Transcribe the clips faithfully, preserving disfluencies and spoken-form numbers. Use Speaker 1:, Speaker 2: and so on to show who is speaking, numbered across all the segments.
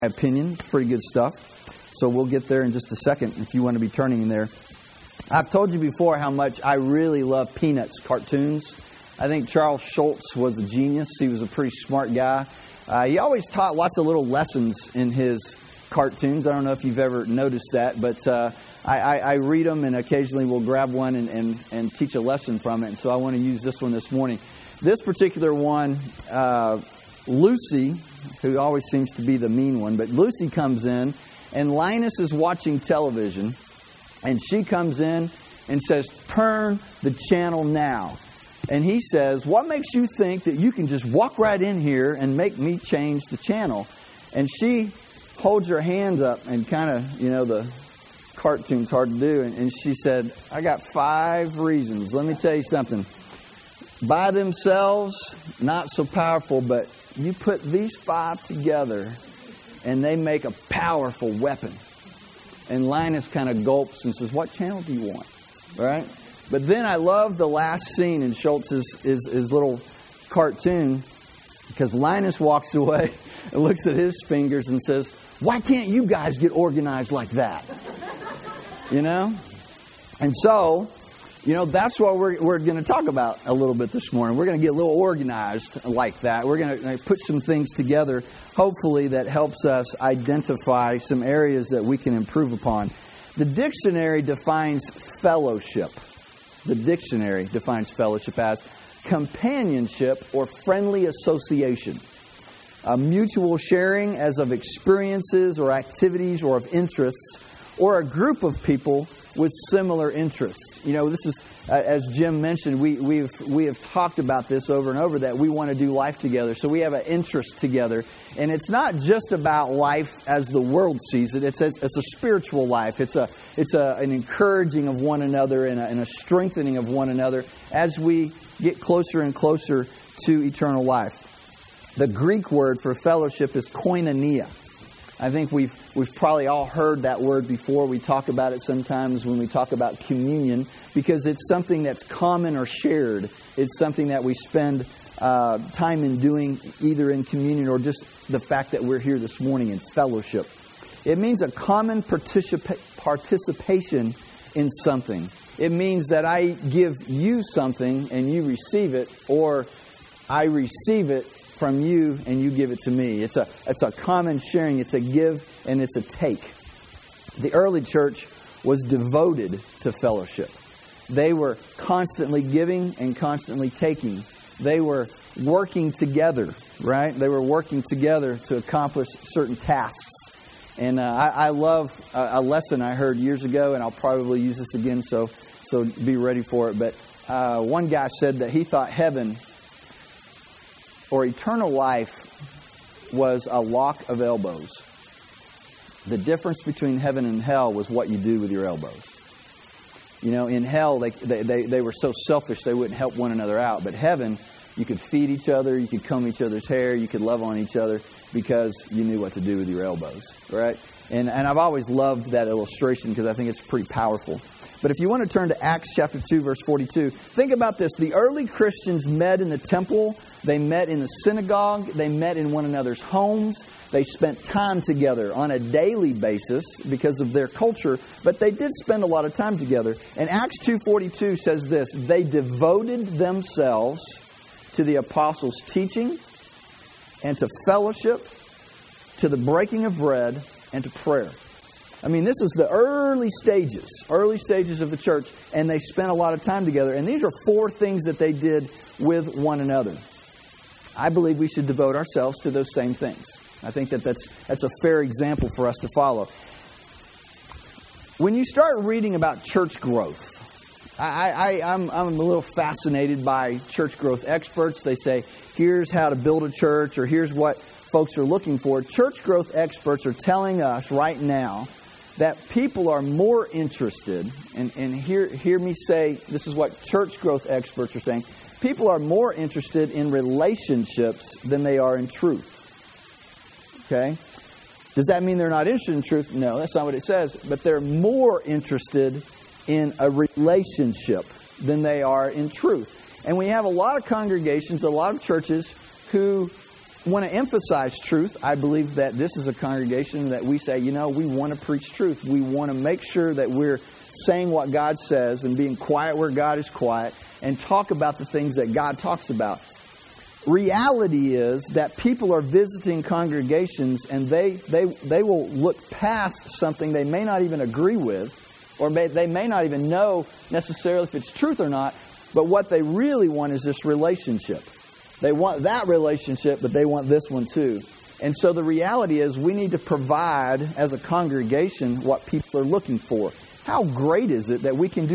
Speaker 1: opinion. It's pretty good stuff. So we'll get there in just a second if you want to be turning in there. I've told you before how much I really love Peanuts cartoons. I think Charles Schulz was a genius. He was a pretty smart guy. Uh, he always taught lots of little lessons in his cartoons. I don't know if you've ever noticed that, but uh, I, I, I read them and occasionally we'll grab one and, and, and teach a lesson from it. And so I want to use this one this morning. This particular one, uh, Lucy, who always seems to be the mean one, but Lucy comes in and Linus is watching television and she comes in and says, "Turn the channel now." And he says, "What makes you think that you can just walk right in here and make me change the channel?" And she holds her hands up and kind of, you know, the cartoon's hard to do. And, and she said, "I got five reasons. Let me tell you something. By themselves, not so powerful, but you put these five together and they make a powerful weapon." And Linus kind of gulps and says, "What channel do you want?" Right? But then I love the last scene in Schultz's his, his little cartoon, because Linus walks away and looks at his fingers and says, "Why can't you guys get organized like that?" You know? And so, you know, that's what we're we're going to talk about a little bit this morning. We're going to get a little organized like that. We're going to put some things together, hopefully, that helps us identify some areas that we can improve upon. The dictionary defines fellowship. The dictionary defines fellowship as companionship or friendly association. A mutual sharing as of experiences or activities or of interests, or a group of people with similar interests. You know, this is, uh, as Jim mentioned, we we've we have talked about this over and over, that we want to do life together. So we have an interest together. And it's not just about life as the world sees it. It's a, it's a spiritual life. It's a it's a, an encouraging of one another and a, and a strengthening of one another as we get closer and closer to eternal life. The Greek word for fellowship is koinonia. I think we've we've probably all heard that word before. We talk about it sometimes when we talk about communion, because it's something that's common or shared. It's something that we spend uh, time in doing, either in communion or just the fact that we're here this morning in fellowship. It means a common participa- participation in something. It means that I give you something and you receive it, or I receive it from you and you give it to me. It's a it's a common sharing. It's a give and it's a take. The early church was devoted to fellowship. They were constantly giving and constantly taking. They were working together, right? They were working together to accomplish certain tasks. And uh, I, I love a, a lesson I heard years ago, and I'll probably use this again, so so be ready for it. But uh, one guy said that he thought heaven or eternal life was a lock of elbows. The difference between heaven and hell was what you do with your elbows. You know, in hell, they, they, they, they were so selfish they wouldn't help one another out. But heaven, you could feed each other, you could comb each other's hair, you could love on each other because you knew what to do with your elbows, right? And, and I've always loved that illustration because I think it's pretty powerful. But if you want to turn to Acts chapter two, verse forty-two, think about this. The early Christians met in the temple. They met in the synagogue. They met in one another's homes. They spent time together on a daily basis because of their culture. But they did spend a lot of time together. And Acts two forty-two says this: they devoted themselves to the apostles' teaching and to fellowship, to the breaking of bread, and to prayer. I mean, this is the early stages, early stages of the church, and they spent a lot of time together. And these are four things that they did with one another. I believe we should devote ourselves to those same things. I think that that's, that's a fair example for us to follow. When you start reading about church growth, I, I, I'm, I'm a little fascinated by church growth experts. They say, here's how to build a church, or here's what folks are looking for. Church growth experts are telling us right now that people are more interested, and, and hear, hear me say, this is what church growth experts are saying, people are more interested in relationships than they are in truth. Okay? Does that mean they're not interested in truth? No, that's not what it says. But they're more interested in a relationship than they are in truth. And we have a lot of congregations, a lot of churches who want to emphasize truth. I believe that this is a congregation that we say, you know, we want to preach truth. We want to make sure that we're saying what God says and being quiet where God is quiet and talk about the things that God talks about. Reality is that people are visiting congregations and they, they, they will look past something they may not even agree with, or may, they may not even know necessarily if it's truth or not, but what they really want is this relationship. They want that relationship, but they want this one too. And so the reality is we need to provide as a congregation what people are looking for. How great is it that we can do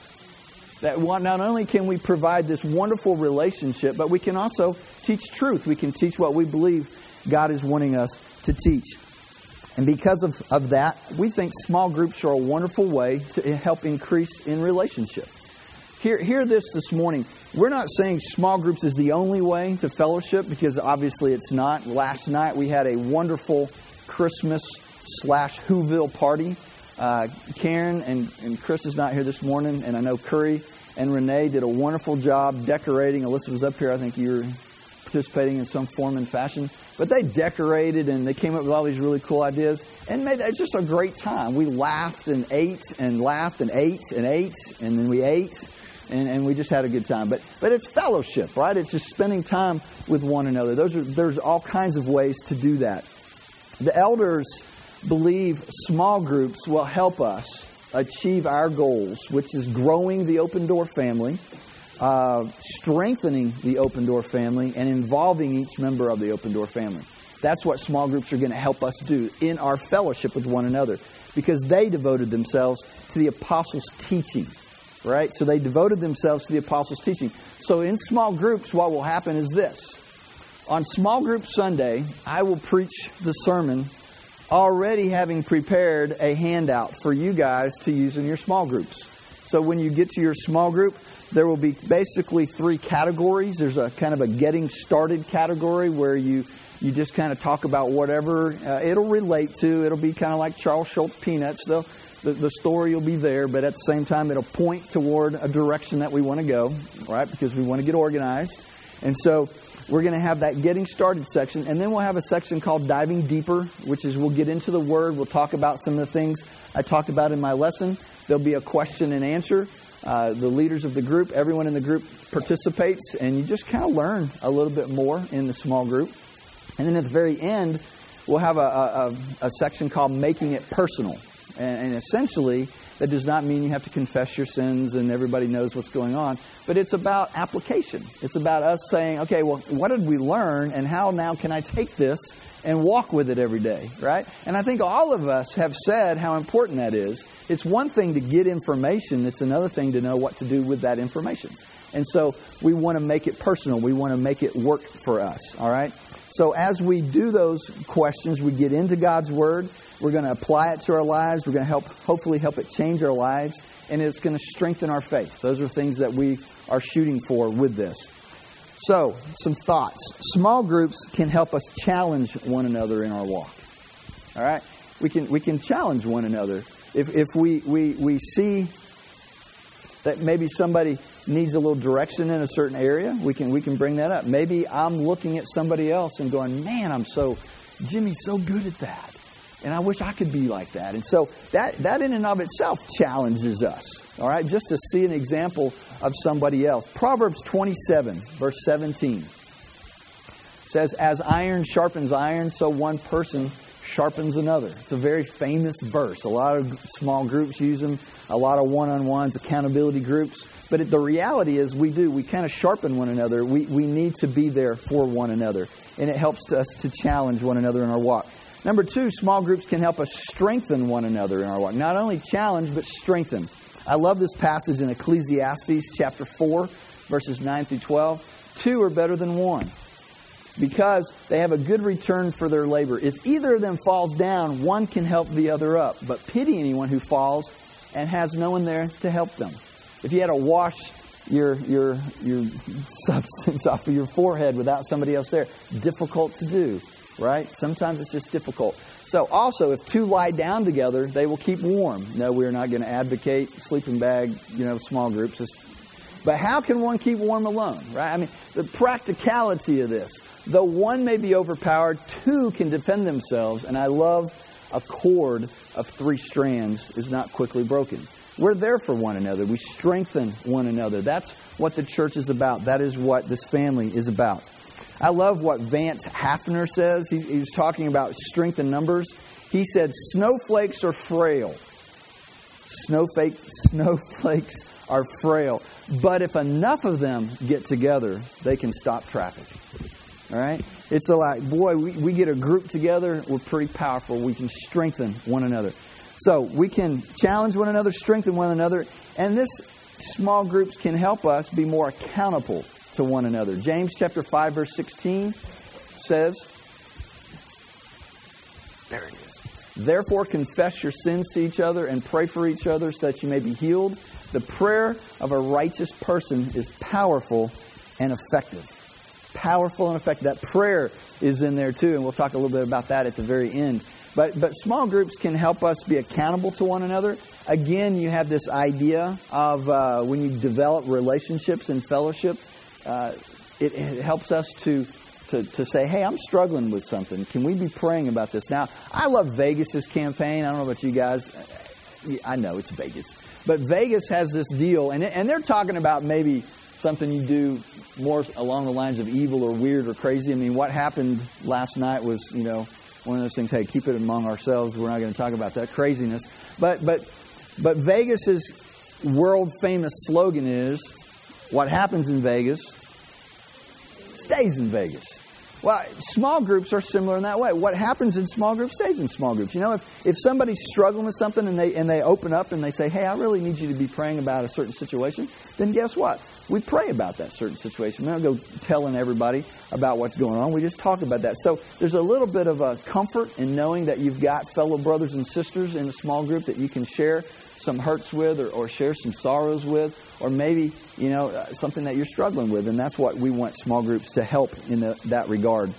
Speaker 1: both? That not only can we provide this wonderful relationship, but we can also teach truth. We can teach what we believe God is wanting us to teach. And because of, of that, we think small groups are a wonderful way to help increase in relationship. Hear, hear this this morning. We're not saying small groups is the only way to fellowship, because obviously it's not. Last night we had a wonderful Christmas slash Whoville party. Uh, Karen and, and Chris is not here this morning, and I know Curry and Renee did a wonderful job decorating. Alyssa was up here. I think you were participating in some form and fashion. But they decorated and they came up with all these really cool ideas and made it just a great time. We laughed and ate and laughed and ate and ate and then we ate. And, and we just had a good time. But but it's fellowship, right? It's just spending time with one another. Those are There's all kinds of ways to do that. The elders believe small groups will help us achieve our goals, which is growing the Open Door family, uh, strengthening the Open Door family, and involving each member of the Open Door family. That's what small groups are going to help us do in our fellowship with one another, because they devoted themselves to the apostles' teaching. Right? So they devoted themselves to the apostles' teaching. So in small groups, what will happen is this. On small group Sunday, I will preach the sermon already having prepared a handout for you guys to use in your small groups. So when you get to your small group, there will be basically three categories. There's a kind of a getting started category where you, you just kind of talk about whatever uh, it'll relate to. It'll be kind of like Charles Schultz Peanuts. They'll The, the story will be there, but at the same time, it'll point toward a direction that we want to go, right? Because we want to get organized. And so we're going to have that getting started section. And then we'll have a section called diving deeper, which is we'll get into the Word. We'll talk about some of the things I talked about in my lesson. There'll be a question and answer. Uh, the leaders of the group, everyone in the group participates, and you just kind of learn a little bit more in the small group. And then at the very end, we'll have a, a, a section called Making It Personal. And essentially, that does not mean you have to confess your sins and everybody knows what's going on. But it's about application. It's about us saying, okay, well, what did we learn and how now can I take this and walk with it every day, right? And I think all of us have said how important that is. It's one thing to get information. It's another thing to know what to do with that information. And so we want to make it personal. We want to make it work for us, all right? So as we do those questions, we get into God's Word. We're going to apply it to our lives. We're going to help, hopefully help it change our lives. And it's going to strengthen our faith. Those are things that we are shooting for with this. So, some thoughts. Small groups can help us challenge one another in our walk. All right? We can we can challenge one another. If if we, we, we see that maybe somebody needs a little direction in a certain area, we can we can bring that up. Maybe I'm looking at somebody else and going, man, I'm so, Jimmy's so good at that. And I wish I could be like that. And so that, that in and of itself challenges us. All right? Just to see an example of somebody else. Proverbs twenty-seven, verse seventeen says, as iron sharpens iron, so one person sharpens another. It's a very famous verse. A lot of small groups use them. A lot of one-on-ones, accountability groups. But it, the reality is we do. We kind of sharpen one another. We, we need to be there for one another. And it helps us to challenge one another in our walk. Number two, small groups can help us strengthen one another in our walk. Not only challenge, but strengthen. I love this passage in Ecclesiastes chapter four, verses nine through twelve. Two are better than one, because they have a good return for their labor. If either of them falls down, one can help the other up. But pity anyone who falls and has no one there to help them. If you had to wash your your your substance off of your forehead without somebody else there, difficult to do. Right? Sometimes it's just difficult. So also, if two lie down together, they will keep warm. No, we're not going to advocate sleeping bag, you know, small groups. But how can one keep warm alone? Right? I mean, the practicality of this. Though one may be overpowered, two can defend themselves. And I love a cord of three strands is not quickly broken. We're there for one another. We strengthen one another. That's what the church is about. That is what this family is about. I love what Vance Hafner says. He, he was talking about strength in numbers. He said, snowflakes are frail. Snowflake, snowflakes are frail. But if enough of them get together, they can stop traffic. All right? It's a like, boy, we, we get a group together, we're pretty powerful. We can strengthen one another. So we can challenge one another, strengthen one another. And this small groups can help us be more accountable to one another. James chapter five, verse sixteen says, there it is. Therefore confess your sins to each other and pray for each other so that you may be healed. The prayer of a righteous person is powerful and effective. Powerful and effective. That prayer is in there too, and we'll talk a little bit about that at the very end. But but small groups can help us be accountable to one another. Again, you have this idea of uh, when you develop relationships and fellowship, uh, it, it helps us to, to to say, hey, I'm struggling with something. Can we be praying about this? Now, I love Vegas's campaign. I don't know about you guys. I know it's Vegas. But Vegas has this deal, and and they're talking about maybe something you do more along the lines of evil or weird or crazy. I mean, what happened last night was, you know, one of those things, hey, keep it among ourselves. We're not going to talk about that craziness. But but but Vegas's world famous slogan is, what happens in Vegas stays in Vegas. Well, small groups are similar in that way. What happens in small groups stays in small groups. You know, if, if somebody's struggling with something and they and they open up and they say, hey, I really need you to be praying about a certain situation, then guess what? We pray about that certain situation. We don't go telling everybody about what's going on. We just talk about that. So there's a little bit of a comfort in knowing that you've got fellow brothers and sisters in a small group that you can share some hurts with or, or share some sorrows with, or maybe, you know, uh, something that you're struggling with. And that's what we want small groups to help in the, that regard.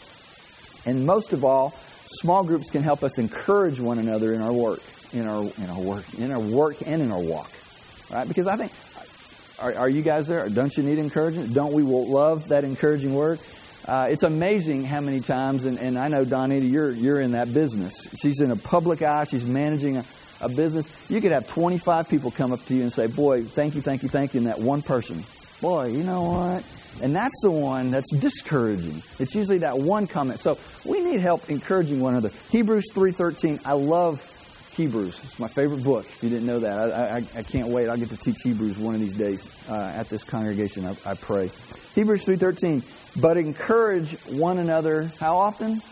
Speaker 1: And most of all, small groups can help us encourage one another in our work, in our in our work, in our work and in our walk. Right? Because I think, are, are you guys there? Don't you need encouragement? Don't we love that encouraging word? Uh, it's amazing how many times, and, and I know, Donita, you're you're in that business. She's in a public eye. She's managing a, a business. You could have twenty-five people come up to you and say, boy, thank you, thank you, thank you, and that one person, boy, you know what? And that's the one that's discouraging. It's usually that one comment. So we need help encouraging one another. Hebrews three thirteen, I love Hebrews. It's my favorite book, if you didn't know that. I, I, I can't wait. I'll get to teach Hebrews one of these days uh, at this congregation, I, I pray. Hebrews three thirteen, but encourage one another, how often?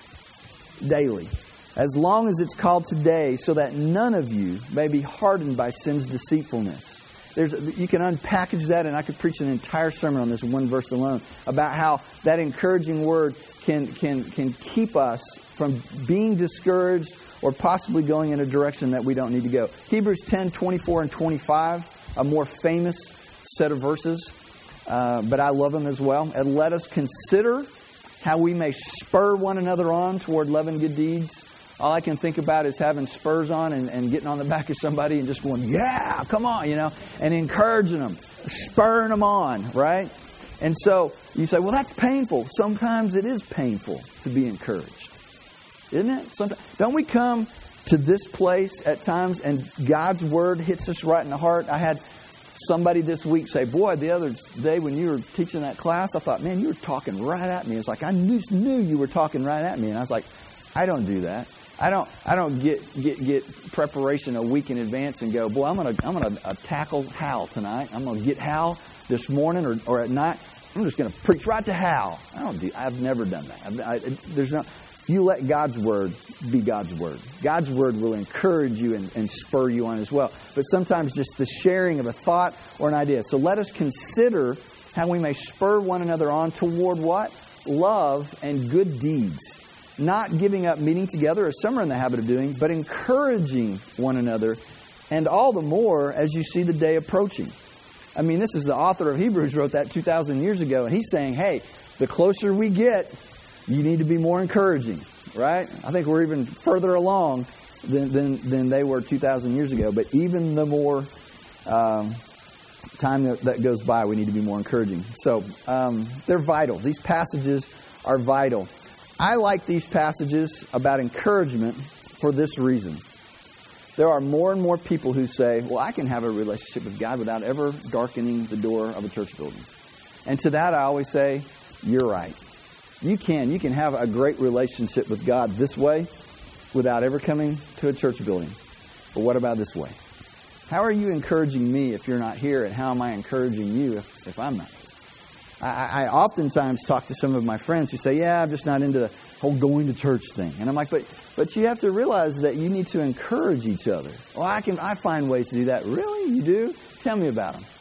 Speaker 1: Daily. As long as it's called today, so that none of you may be hardened by sin's deceitfulness. There's, you can unpackage that, and I could preach an entire sermon on this one verse alone, about how that encouraging word can, can, can keep us from being discouraged or possibly going in a direction that we don't need to go. Hebrews ten, twenty-four and twenty-five, a more famous set of verses, uh, but I love them as well. And let us consider how we may spur one another on toward love and good deeds. All I can think about is having spurs on and, and getting on the back of somebody and just going, yeah, come on, you know, and encouraging them, spurring them on, right? And so you say, well, that's painful. Sometimes it is painful to be encouraged, isn't it? Sometimes, don't we come to this place at times and God's word hits us right in the heart? I had somebody this week say, boy, the other day when you were teaching that class, I thought, man, you were talking right at me. It's like, I just knew you were talking right at me. And I was like, I don't do that. I don't. I don't get, get get preparation a week in advance and go, boy, I'm gonna I'm gonna uh, tackle Hal tonight. I'm gonna get Hal this morning or, or at night. I'm just gonna preach right to Hal. I don't do. I've never done that. I've, I, there's no. You let God's word be God's word. God's word will encourage you and, and spur you on as well. But sometimes just the sharing of a thought or an idea. So let us consider how we may spur one another on toward what? Love and good deeds. Not giving up meeting together, as some are in the habit of doing, but encouraging one another, and all the more as you see the day approaching. I mean, this is the author of Hebrews wrote that two thousand years ago, and he's saying, hey, the closer we get, you need to be more encouraging, right? I think we're even further along than than, than they were two thousand years ago, but even the more um, time that, that goes by, we need to be more encouraging. So um, they're vital. These passages are vital. I like these passages about encouragement for this reason. There are more and more people who say, well, I can have a relationship with God without ever darkening the door of a church building. And to that I always say, you're right. You can. You can have a great relationship with God this way without ever coming to a church building. But what about this way? How are you encouraging me if you're not here? And how am I encouraging you if, if I'm not? I, I oftentimes talk to some of my friends who say, yeah, I'm just not into the whole going to church thing. And I'm like, but but you have to realize that you need to encourage each other. Well, I can I find ways to do that. Really? You do? Tell me about them.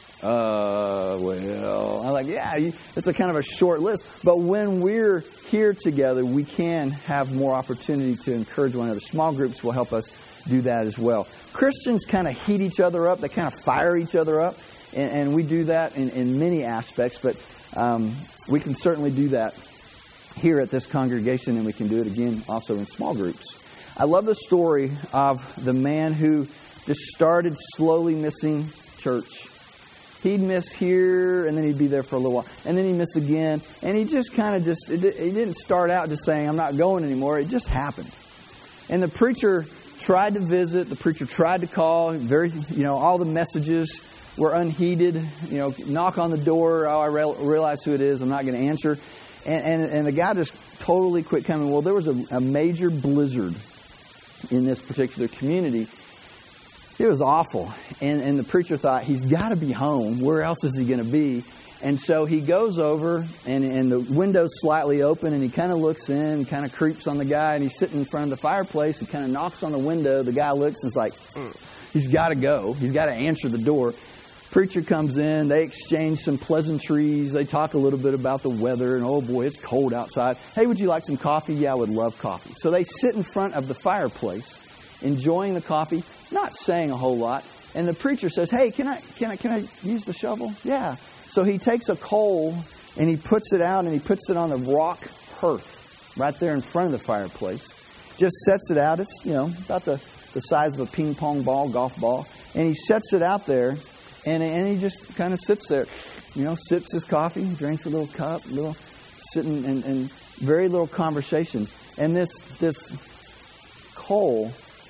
Speaker 1: Uh, well, I'm like, yeah, you, it's a kind of a short list. But when we're here together, we can have more opportunity to encourage one another. Small groups will help us do that as well. Christians kind of heat each other up. They kind of fire each other up. And, and we do that in, in many aspects. But um, we can certainly do that here at this congregation. And we can do it again also in small groups. I love the story of the man who just started slowly missing church. He'd miss here, and then he'd be there for a little while. And then he'd miss again. And he just kind of just, it, he didn't start out just saying, I'm not going anymore. It just happened. And the preacher tried to visit. The preacher tried to call. Very, you know, all the messages were unheeded. You know, knock on the door. Oh, I re- realize who it is. I'm not going to answer. And, and, and the guy just totally quit coming. Well, there was a, a major blizzard in this particular community. It was awful. And, and the preacher thought, he's got to be home. Where else is he going to be? And so he goes over, and, and the window's slightly open, and he kind of looks in, kind of creeps on the guy, and he's sitting in front of the fireplace. He kind of knocks on the window. The guy looks and is like, he's got to go. He's got to answer the door. Preacher comes in. They exchange some pleasantries. They talk a little bit about the weather, and oh boy, it's cold outside. Hey, would you like some coffee? Yeah, I would love coffee. So they sit in front of the fireplace, enjoying the coffee, not saying a whole lot. And the preacher says, hey, can I can I, can I use the shovel? Yeah. So he takes a coal and he puts it out and he puts it on a rock hearth right there in front of the fireplace. Just sets it out. It's, you know, about the, the size of a ping pong ball, golf ball. And he sets it out there and, and he just kind of sits there, you know, sips his coffee, drinks a little cup, little sitting and, and very little conversation. And this this coal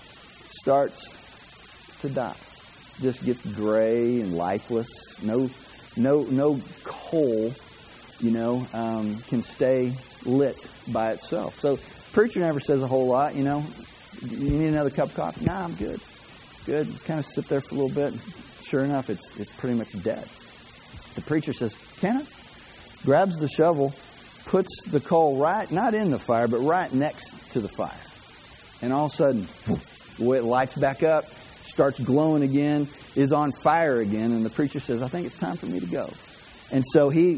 Speaker 1: starts to die. Just gets gray and lifeless. No no no coal, you know, um, can stay lit by itself. So preacher never says a whole lot, you know. You need another cup of coffee? Nah, I'm good. Good. Kind of sit there for a little bit. Sure enough, it's it's pretty much dead. The preacher says, can I? Grabs the shovel, puts the coal right, not in the fire, but right next to the fire. And all of a sudden, it lights back up, starts glowing again, is on fire again. And the preacher says, I think it's time for me to go. And so he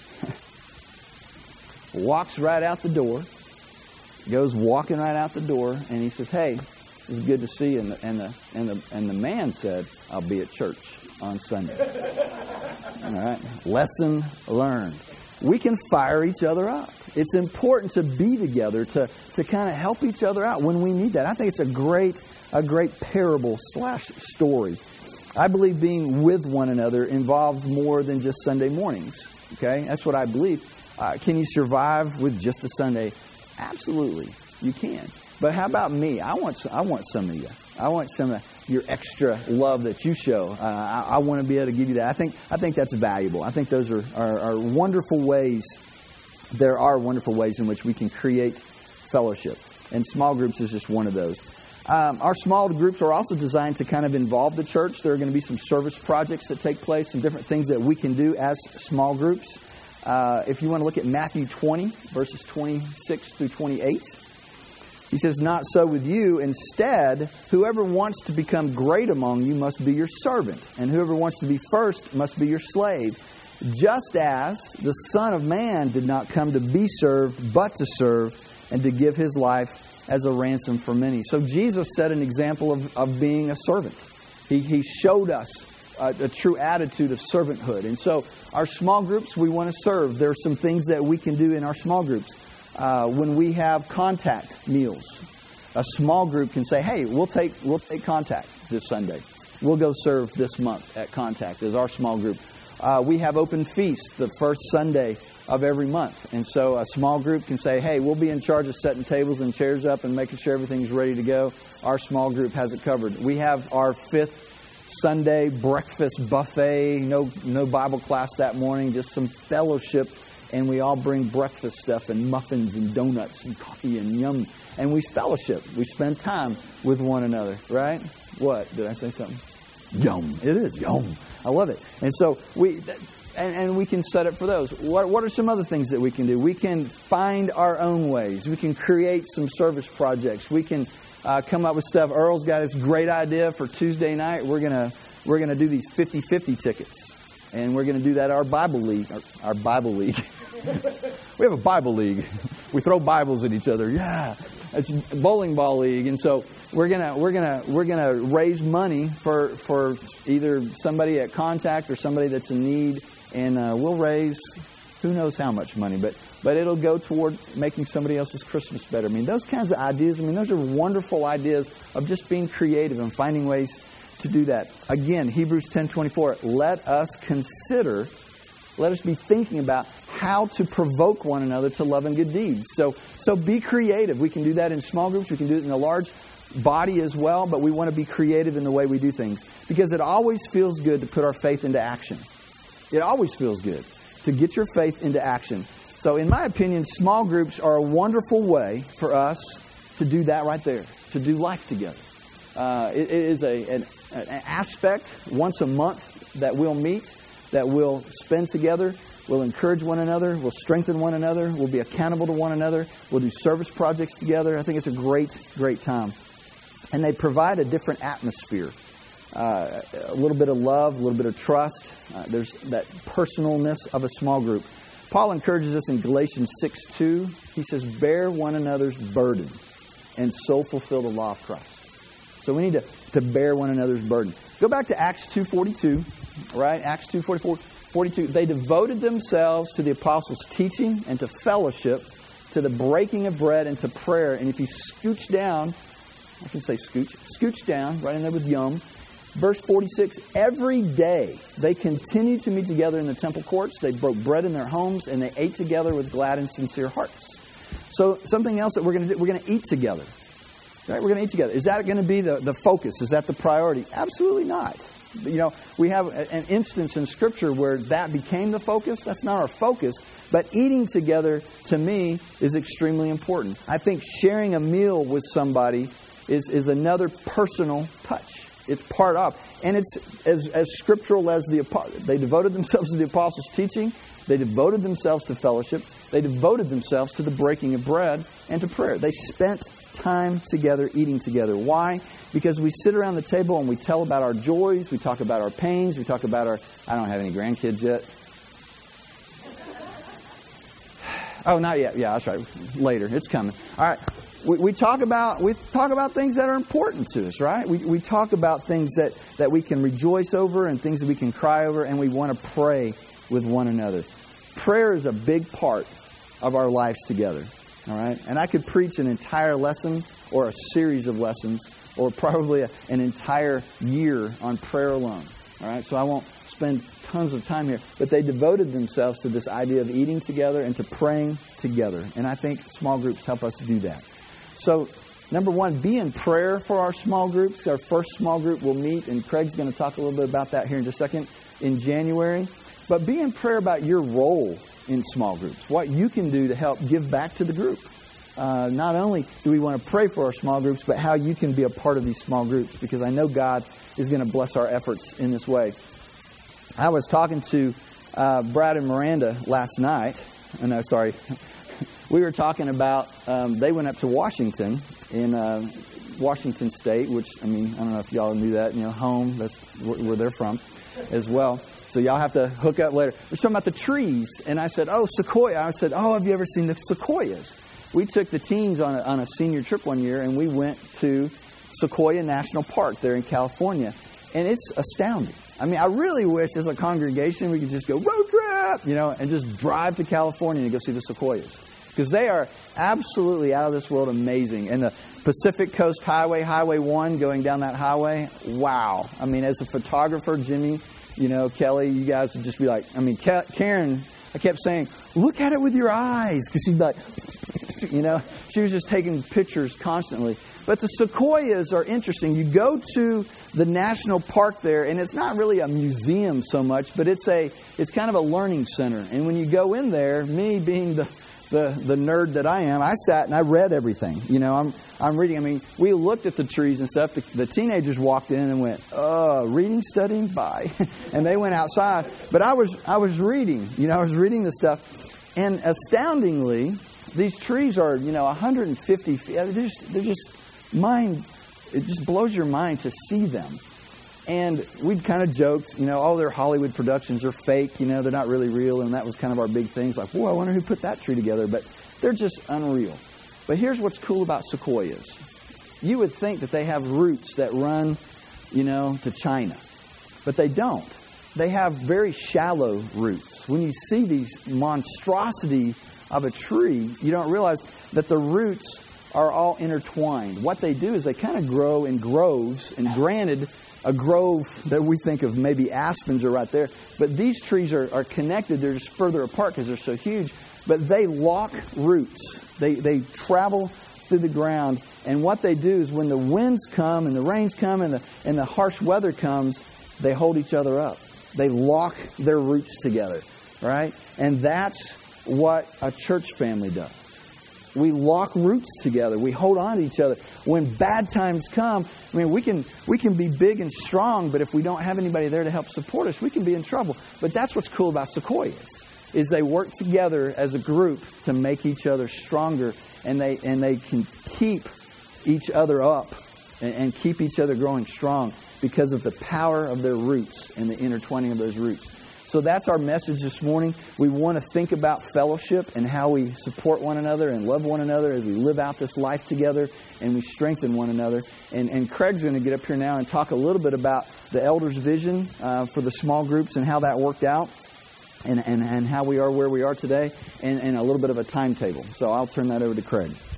Speaker 1: walks right out the door, goes walking right out the door, and he says, hey, it's good to see you. And the, and the, and the, and the man said, I'll be at church on Sunday. All right. Lesson learned. We can fire each other up. It's important to be together, to, to kind of help each other out when we need that. I think it's a great, a great parable slash story. I believe being with one another involves more than just Sunday mornings. Okay? That's what I believe. Uh, can you survive with just a Sunday? Absolutely, you can. But how about me? I want I want some of you. I want some of your extra love that you show. Uh, I, I want to be able to give you that. I think I think that's valuable. I think those are, are, are wonderful ways. There are wonderful ways in which we can create fellowship. And small groups is just one of those. Um, our small groups are also designed to kind of involve the church. There are going to be some service projects that take place, some different things that we can do as small groups. Uh, if you want to look at Matthew twenty, verses twenty-six through twenty-eight, he says, not so with you. Instead, whoever wants to become great among you must be your servant, and whoever wants to be first must be your slave. Just as the Son of Man did not come to be served, but to serve, and to give his life as a ransom for many. So Jesus set an example of, of being a servant. He, he showed us a, a true attitude of servanthood. And so our small groups, we want to serve. There are some things that we can do in our small groups. Uh, when we have contact meals, a small group can say, hey, we'll take we'll take contact this Sunday. We'll go serve this month at Contact as our small group. Uh, we have open feast the first Sunday of every month. And so a small group can say, hey, we'll be in charge of setting tables and chairs up and making sure everything's ready to go. Our small group has it covered. We have our fifth Sunday breakfast buffet, no no Bible class that morning, just some fellowship, and we all bring breakfast stuff and muffins and donuts and coffee and yum, and we fellowship. We spend time with one another, right? What? Did I say something? Yum. It is yum. I love it. And so we, and, and we can set up for those. What What are some other things that we can do? We can find our own ways. We can create some service projects. We can Uh, come up with stuff. Earl's got this great idea for Tuesday night. We're gonna we're gonna do these fifty-fifty tickets, and we're gonna do that at our Bible league. Our, our Bible league. We have a Bible league. We throw Bibles at each other. Yeah, it's a bowling ball league, and so we're gonna we're gonna we're gonna raise money for for either somebody at Contact or somebody that's in need, and uh, we'll raise who knows how much money, but. But it'll go toward making somebody else's Christmas better. I mean, those kinds of ideas, I mean, those are wonderful ideas of just being creative and finding ways to do that. Again, Hebrews ten twenty-four, let us consider, let us be thinking about how to provoke one another to love and good deeds. So, so be creative. We can do that in small groups. We can do it in a large body as well, but we want to be creative in the way we do things. Because it always feels good to put our faith into action. It always feels good to get your faith into action. So in my opinion, small groups are a wonderful way for us to do that right there, to do life together. Uh, it, it is a, an, an aspect once a month that we'll meet, that we'll spend together, we'll encourage one another, we'll strengthen one another, we'll be accountable to one another, we'll do service projects together. I think it's a great, great time. And they provide a different atmosphere. Uh, a little bit of love, a little bit of trust. Uh, there's that personalness of a small group. Paul encourages us in Galatians six two. He says, bear one another's burden and so fulfill the law of Christ. So we need to, to bear one another's burden. Go back to Acts two forty-two, right? Acts two forty-four, forty-two. They devoted themselves to the apostles' teaching and to fellowship, to the breaking of bread and to prayer. And if you scooch down, I can say scooch, scooch down, right in there with yum. Verse forty-six, every day they continued to meet together in the temple courts. They broke bread in their homes, and they ate together with glad and sincere hearts. So something else that we're going to do, we're going to eat together. Right? We're going to eat together. Is that going to be the, the focus? Is that the priority? Absolutely not. You know, we have an instance in Scripture where that became the focus. That's not our focus. But eating together, to me, is extremely important. I think sharing a meal with somebody is, is another personal touch. It's part of. And it's as, as scriptural as the apostles. They devoted themselves to the apostles' teaching. They devoted themselves to fellowship. They devoted themselves to the breaking of bread and to prayer. They spent time together, eating together. Why? Because we sit around the table and we tell about our joys. We talk about our pains. We talk about our... I don't have any grandkids yet. Oh, not yet. Yeah, that's right. Later. It's coming. All right. We, we talk about we talk about things that are important to us, right? We we talk about things that, that we can rejoice over and things that we can cry over, and we want to pray with one another. Prayer is a big part of our lives together, all right? And I could preach an entire lesson or a series of lessons or probably a, an entire year on prayer alone, all right? So I won't spend tons of time here. But they devoted themselves to this idea of eating together and to praying together. And I think small groups help us do that. So, number one, be in prayer for our small groups. Our first small group will meet, and Craig's going to talk a little bit about that here in just a second, in January. But be in prayer about your role in small groups, what you can do to help give back to the group. Uh, not only do we want to pray for our small groups, but how you can be a part of these small groups, because I know God is going to bless our efforts in this way. I was talking to uh, Brad and Miranda last night. Oh, no, sorry. We were talking about, um, they went up to Washington, in uh, Washington State, which, I mean, I don't know if y'all knew that, you know, home, that's where, where they're from as well. So y'all have to hook up later. We're talking about the trees, and I said, oh, sequoia. I said, oh, have you ever seen the sequoias? We took the teens on a, on a senior trip one year, and we went to Sequoia National Park there in California, and it's astounding. I mean, I really wish as a congregation we could just go road trip, you know, and just drive to California and go see the sequoias. Because they are absolutely out of this world amazing. And the Pacific Coast Highway, Highway one, going down that highway, wow. I mean, as a photographer, Jimmy, you know, Kelly, you guys would just be like, I mean, Karen I kept saying, look at it with your eyes. Because she'd like, you know, she was just taking pictures constantly. But the sequoias are interesting. You go to the national park there, and it's not really a museum so much, but it's a it's kind of a learning center. And when you go in there, me being the the, the nerd that I am, I sat and I read everything. You know, I'm I'm reading. I mean, we looked at the trees and stuff. The, the teenagers walked in and went, "Oh, reading, studying, bye," and they went outside. But I was I was reading. You know, I was reading the stuff, and astoundingly, these trees are, you know, one hundred fifty feet. They're just, they're just mind. It just blows your mind to see them. And we'd kind of joked, you know, oh, they're Hollywood productions, they're fake, you know, they're not really real. And that was kind of our big thing. It's like, whoa, I wonder who put that tree together. But they're just unreal. But here's what's cool about sequoias. You would think that they have roots that run, you know, to China. But they don't. They have very shallow roots. When you see these monstrosity of a tree, you don't realize that the roots are all intertwined. What they do is they kind of grow in groves. And granted, a grove that we think of, maybe aspens are right there. But these trees are, are connected. They're just further apart because they're so huge. But they lock roots. They, they travel through the ground. And what they do is when the winds come and the rains come and the, and the harsh weather comes, they hold each other up. They lock their roots together. Right? And that's what a church family does. We lock roots together. We hold on to each other. When bad times come, I mean, we can we can be big and strong, but if we don't have anybody there to help support us, we can be in trouble. But that's what's cool about sequoias, is they work together as a group to make each other stronger, and they and they can keep each other up and, and keep each other growing strong because of the power of their roots and the intertwining of those roots. So that's our message this morning. We want to think about fellowship and how we support one another and love one another as we live out this life together and we strengthen one another. And, and Craig's going to get up here now and talk a little bit about the elders' vision uh, for the small groups and how that worked out and, and, and how we are where we are today and, and a little bit of a timetable. So I'll turn that over to Craig.